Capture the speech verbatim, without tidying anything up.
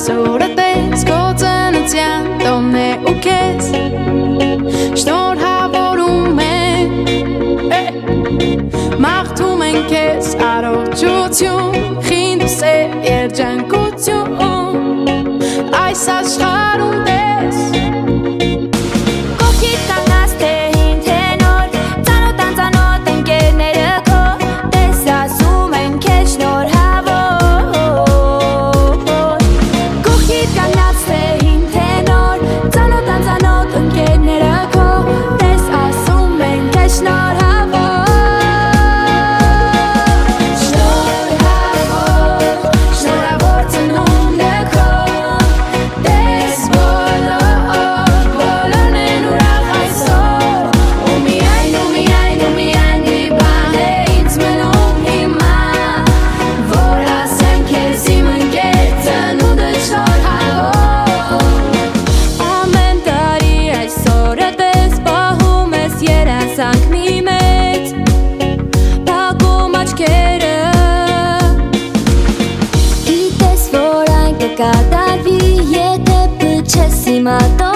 այսօր ես քո ծննդյան տոնն է ու քեզ շնորհավորում ենք մաղթում ենք քեզ առողջություն խինդ ու սեր երջանկություն այս աշխարհում տես Կողքիդ կանգնած թե հին թե նոր ծանոթ անծանոթ ընկերները քո տես ասում են քեզ շնորհավոր Կողքիդ կանգնած թե հին թե նոր ծանոթ անծանոթ ընկերները քո տես ասում են քեզ շնորհավոր Սանկնի մեծ բակում աչքերը Գիտես որ այն կկատարվի եթե փչես հիմա